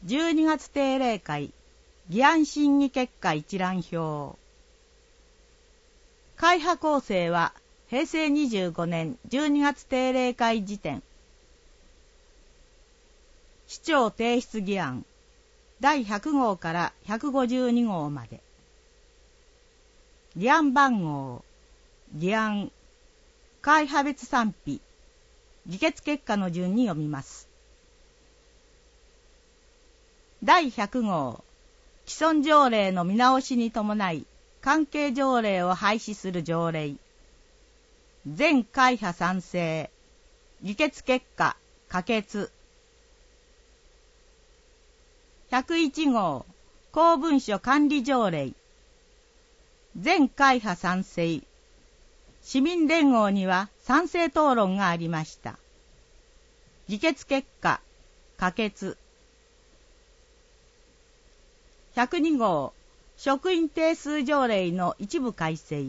12月定例会議案審議結果一覧表。会派構成は平成25年12月定例会時点。市長提出議案第100号から152号まで。議案番号、議案、会派別賛否、議決結果の順に読みます。第100号、既存条例の見直しに伴い、関係条例を廃止する条例。全会派賛成。議決結果、可決。101号、公文書管理条例。全会派賛成。市民連合には賛成討論がありました。議決結果、可決。102号、職員定数条例の一部改正。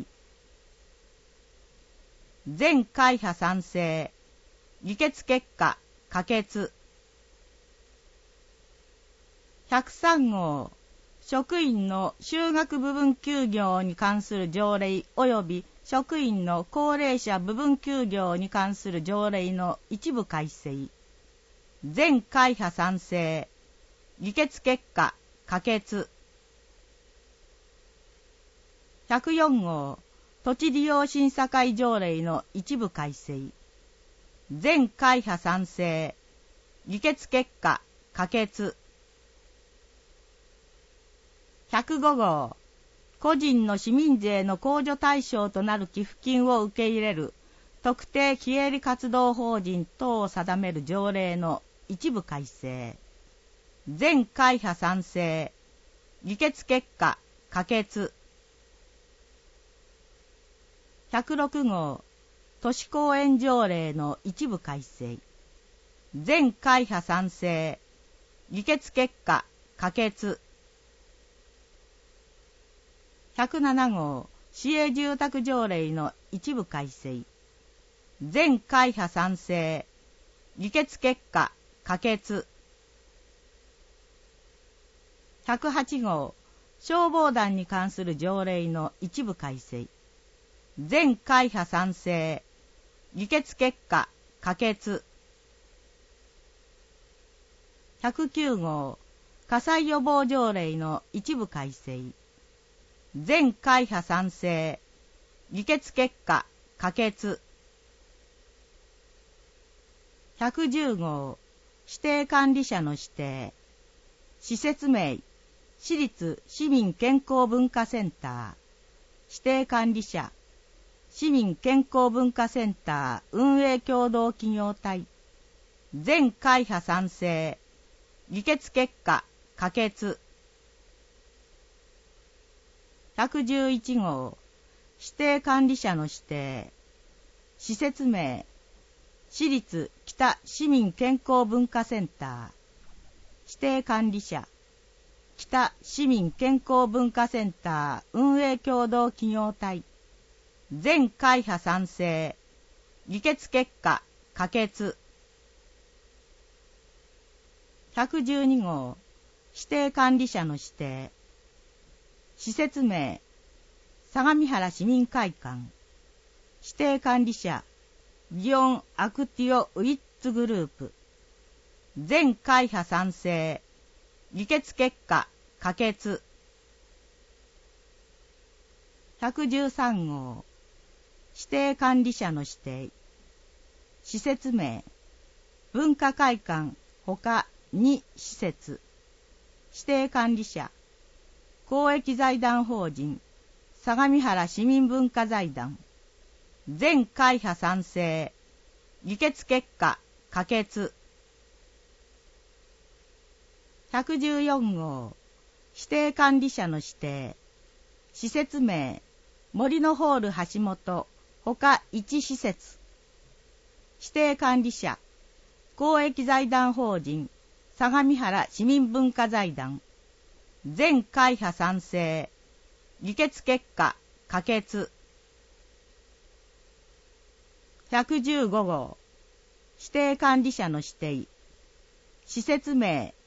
全会派賛成。議決結果、可決。103号、職員の就学部分休業に関する条例及び職員の高齢者部分休業に関する条例の一部改正。全会派賛成。議決結果、可決。104号、土地利用審査会条例の一部改正。全会派賛成。議決結果、可決。105号、個人の市民税の控除対象となる寄付金を受け入れる特定非営利活動法人等を定める条例の一部改正。全会派賛成。議決結果、可決。106号、都市公園条例の一部改正。全会派賛成。議決結果、可決。107号、市営住宅条例の一部改正。全会派賛成。議決結果、可決。108号、消防団に関する条例の一部改正。全会派賛成。議決結果、可決。109号、火災予防条例の一部改正。全会派賛成。議決結果、可決。110号、指定管理者の指定。施設名、市立市民健康文化センター。指定管理者、市民健康文化センター運営協同企業体。全会派賛成。議決結果、可決。111号、指定管理者の指定。施設名、市立北市民健康文化センター。指定管理者、北市民健康文化センター運営協同企業体。全会派賛成。議決結果、可決。112号、指定管理者の指定。施設名、相模原市民会館。指定管理者、ギオン・アクティオ・ウィッツグループ。全会派賛成。議決結果、可決。113号、指定管理者の指定。施設名、文化会館ほか2施設。指定管理者、公益財団法人相模原市民文化財団。全会派賛成。議決結果、可決。114号、指定管理者の指定。施設名、森のホール橋本ほか1施設。指定管理者、公益財団法人相模原市民文化財団。全会派賛成。議決結果、可決。115号、指定管理者の指定。施設名、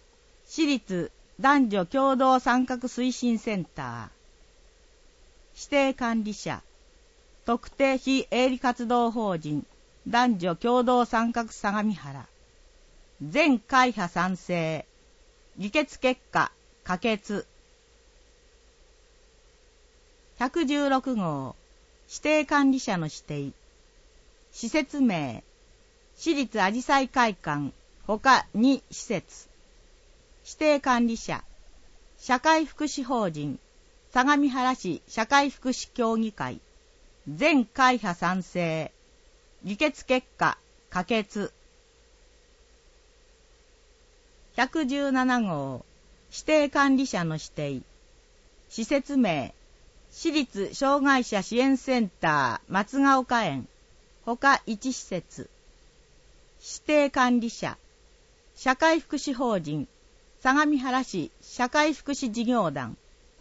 私立男女共同参画推進センター、指定管理者、特定非営利活動法人男女共同参画相模原、全会派賛成、議決結果、可決。116号、指定管理者の指定、施設名、私立あじさい会館、ほか2施設、指定管理者、社会福祉法人、相模原市社会福祉協議会、全会派賛成、議決結果、可決。117号、指定管理者の指定、施設名、私立障害者支援センター松ヶ丘園、ほか1施設、指定管理者、社会福祉法人、相模原市社会福祉事業団、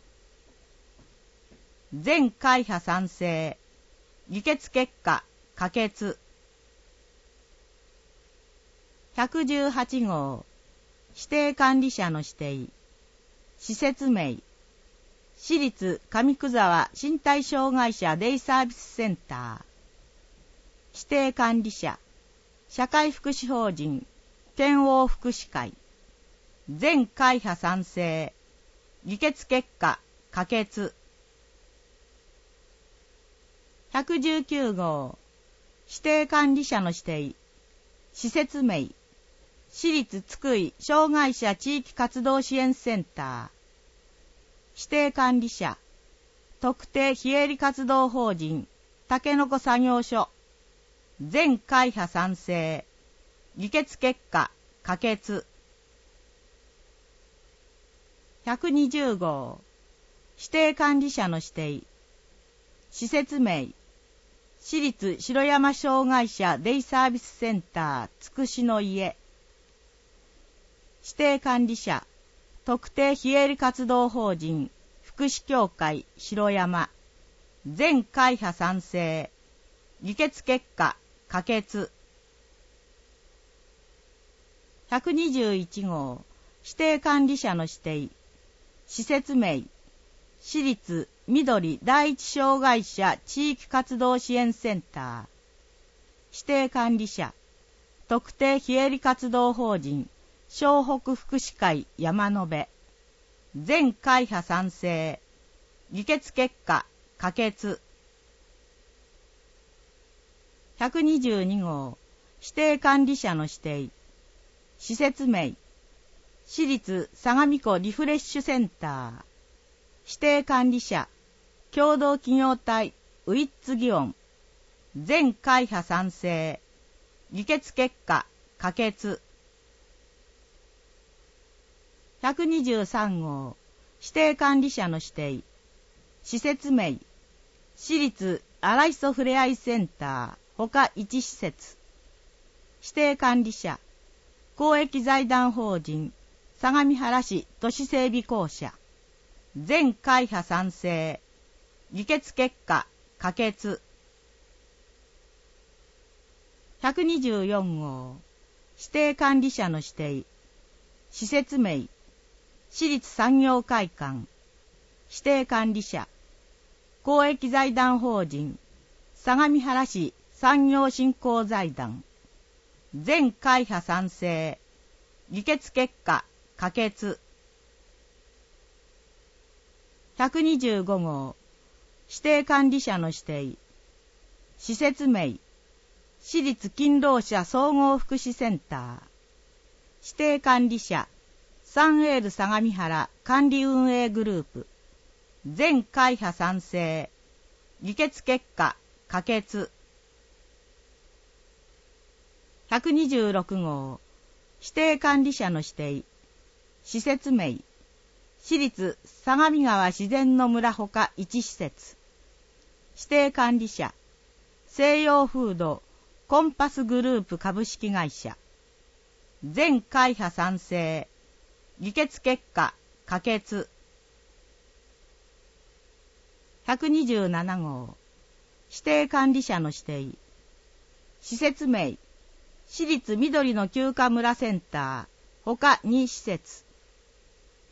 全会派賛成、議決結果、可決。118号、指定管理者の指定、施設名、私立上久沢身体障害者デイサービスセンター、指定管理者、社会福祉法人、県央福祉会、全会派賛成、議決結果、可決。119号、指定管理者の指定、施設名、私立津久井障害者地域活動支援センター、指定管理者、特定非営利活動法人、たけのこ作業所、全会派賛成、議決結果、可決。120号、指定管理者の指定、施設名、私立城山障害者デイサービスセンターつくしの家、指定管理者、特定非営利活動法人福祉協会城山、全会派賛成、議決結果、可決。121号、指定管理者の指定、施設名、私立緑第一障害者地域活動支援センター、指定管理者、特定非営利活動法人湘北福祉会山辺、全会派賛成、議決結果、可決。122号、指定管理者の指定、施設名、私立相模湖リフレッシュセンター、指定管理者、共同企業体ウィッツ祇園、全会派賛成、議決結果、可決。123号、指定管理者の指定、施設名、私立荒磯ふれあいセンター、ほか1施設、指定管理者、公益財団法人、相模原市都市整備公社、全会派賛成、議決結果、可決。124号、指定管理者の指定、施設名、私立産業会館、指定管理者、公益財団法人、相模原市産業振興財団、全会派賛成、議決結果、可決。125号、指定管理者の指定、施設名、私立勤労者総合福祉センター、指定管理者、サンエール相模原管理運営グループ、全会派賛成、議決結果、可決。126号、指定管理者の指定、施設名、私立相模川自然の村ほか1施設、指定管理者、西洋フードコンパスグループ株式会社、全会派賛成、議決結果、可決。127号、指定管理者の指定、施設名、私立緑の休暇村センター、ほか2施設、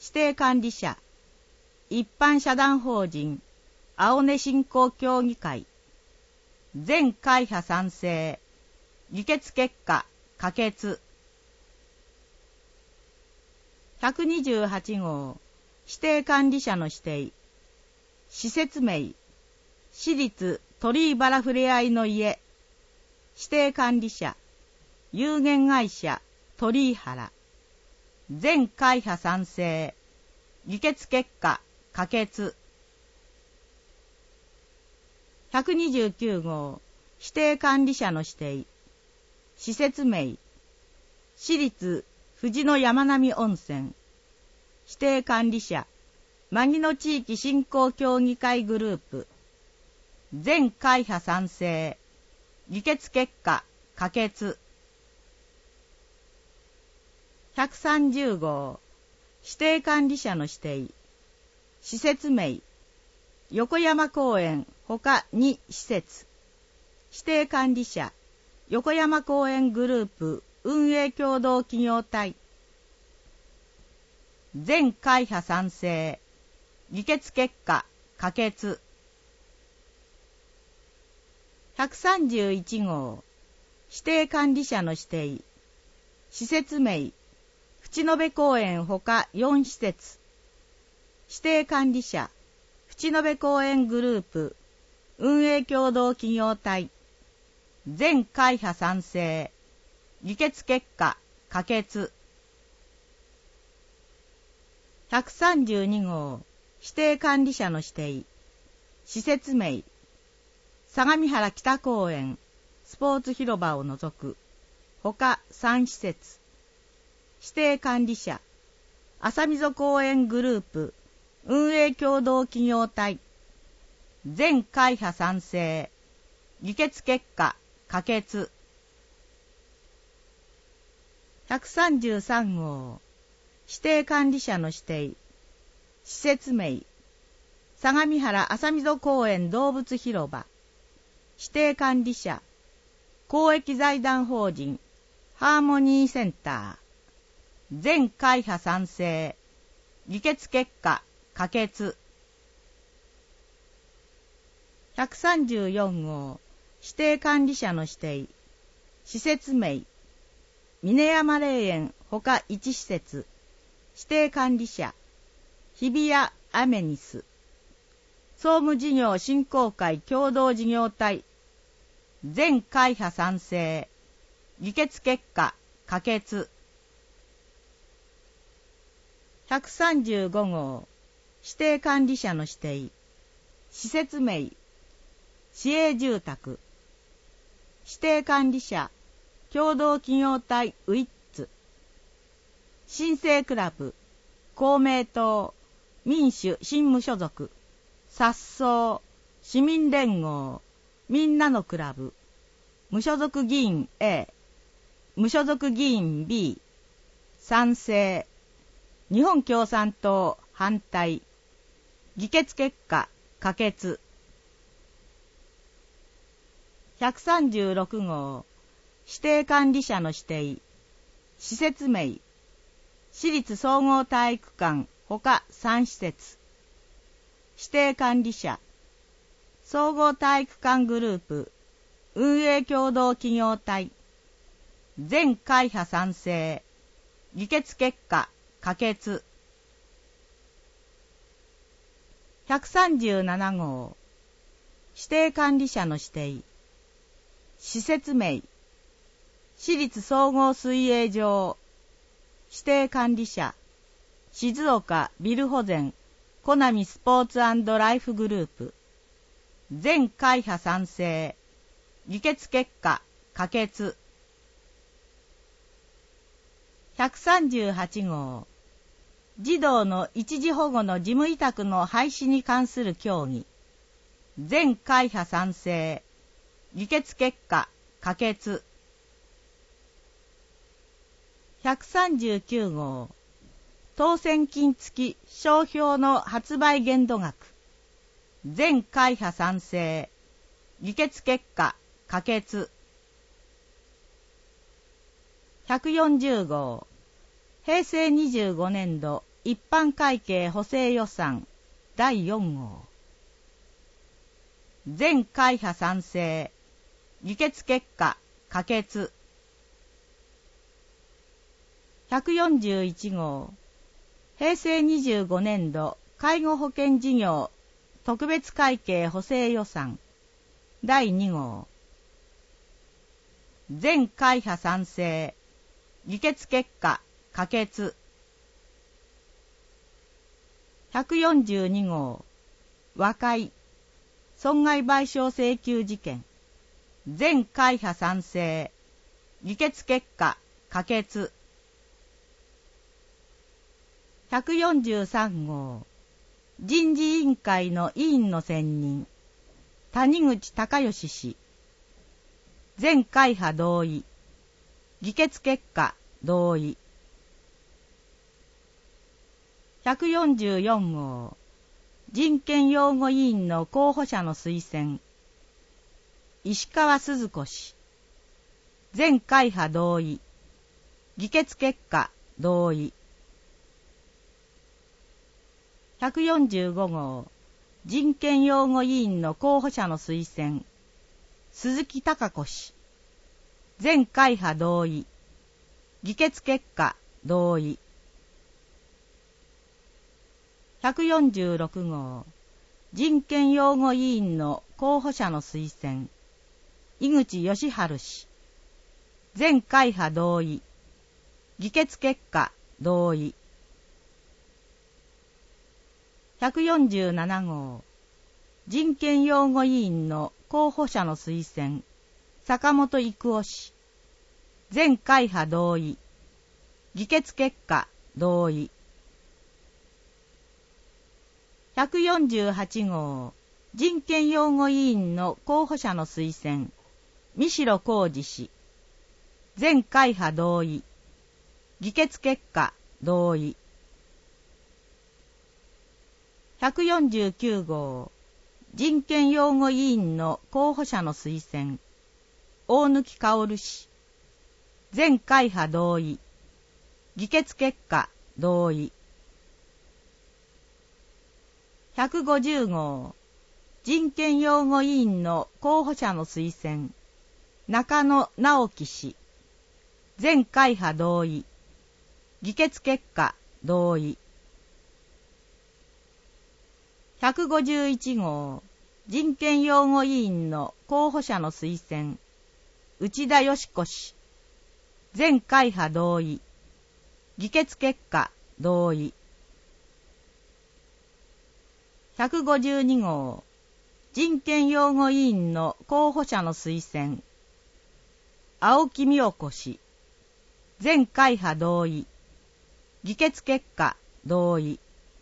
指定管理者、一般社団法人、青根振興協議会、全会派賛成、議決結果、可決。128号、指定管理者の指定、施設名、私立鳥居原ふれあいの家、指定管理者、有限会社鳥居原、全会派賛成、議決結果、可決。129号、指定管理者の指定、施設名、私立富士野山並温泉、指定管理者、牧野地域振興協議会グループ、全会派賛成、議決結果、可決。130号、指定管理者の指定、施設名、横山公園ほか2施設、指定管理者、横山公園グループ運営協同企業体、全会派賛成、議決結果、可決。131号、指定管理者の指定、施設名、淵野辺公園ほか4施設、指定管理者、淵野辺公園グループ運営協同企業体、全会派賛成、議決結果、可決。132号、指定管理者の指定、施設名、相模原北公園、スポーツ広場を除く、ほか3施設、指定管理者、浅溝公園グループ、運営協同企業体、全会派賛成、議決結果、可決。133号、指定管理者の指定、施設名、相模原浅溝公園動物広場、指定管理者、公益財団法人、ハーモニーセンター、全会派賛成、議決結果、可決。134号、指定管理者の指定、施設名、峰山霊園ほか1施設、指定管理者、日比谷アメニス、総務事業振興会共同事業体、全会派賛成、議決結果、可決。135号、指定管理者の指定、施設名、市営住宅、指定管理者、共同企業体ウィッツ、新生クラブ、公明党、民主新無所属、殺走、市民連合、みんなのクラブ、無所属議員 A、無所属議員 B、賛成、日本共産党反対、議決結果、可決。136号、指定管理者の指定、施設名、市立総合体育館ほか3施設、指定管理者、総合体育館グループ、運営協同企業体、全会派賛成、議決結果、可決。137号、指定管理者の指定、施設名、市立総合水泳場、指定管理者、静岡ビル保全、コナミスポーツ&ライフグループ、全会派賛成、議決結果、可決。138号、児童の一時保護の事務委託の廃止に関する協議、全会派賛成、議決結果、可決。139号、当選金付き商標の発売限度額、全会派賛成、議決結果、可決。140号、平成25年度一般会計補正予算第4号。全会派賛成。議決結果可決。141号。平成25年度介護保険事業特別会計補正予算第2号。全会派賛成。議決結果可決。142号。和解。損害賠償請求事件。全会派賛成。議決結果可決。143号。人事委員会の委員の選任。谷口隆義氏。全会派同意。議決結果同意。144号。人権擁護委員の候補者の推薦。石川鈴子氏。全会派同意。議決結果同意。145号。人権擁護委員の候補者の推薦。鈴木貴子氏。全会派同意。議決結果同意。146号。人権擁護委員の候補者の推薦。井口義治氏。全会派同意。議決結果同意。147号。人権擁護委員の候補者の推薦。坂本育夫氏。全会派同意。議決結果同意。148号。人権擁護委員の候補者の推薦。三代浩二氏。全会派同意。議決結果同意。149号。人権擁護委員の候補者の推薦。大貫薫氏。全会派同意。議決結果同意。150号。人権擁護委員の候補者の推薦。中野直樹氏。全会派同意。議決結果同意。151号。人権擁護委員の候補者の推薦。内田佳子氏。全会派同意。議決結果同意。152号。人権擁護委員の候補者の推薦。青木美代子氏。全会派同意。議決結果同意。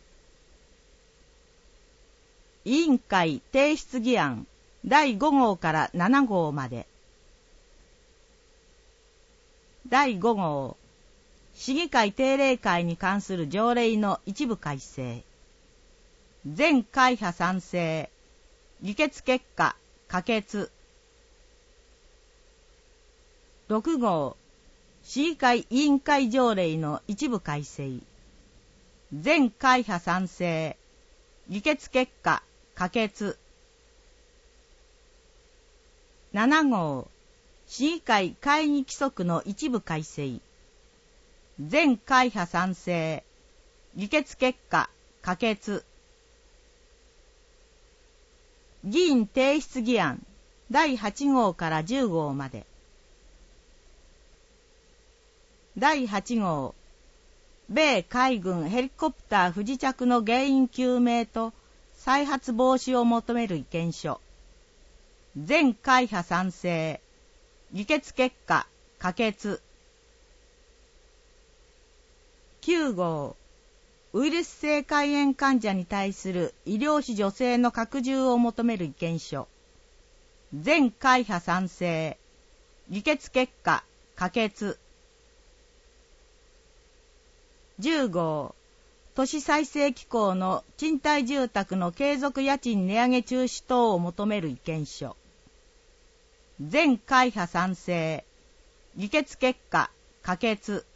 委員会提出議案第5号から7号まで。第5号。市議会定例会に関する条例の一部改正。全会派賛成。議決結果可決。6号。市議会委員会条例の一部改正。全会派賛成。議決結果可決。7号。市議会会議規則の一部改正。全会派賛成。議決結果可決。議員提出議案第8号から10号まで。第8号。米海軍ヘリコプター不時着の原因究明と再発防止を求める意見書。全会派賛成。議決結果可決。9号。ウイルス性肝炎患者に対する医療費助成の拡充を求める意見書。全会派賛成。議決結果可決。10号。都市再生機構の賃貸住宅の継続家賃値上げ中止等を求める意見書。全会派賛成。議決結果可決。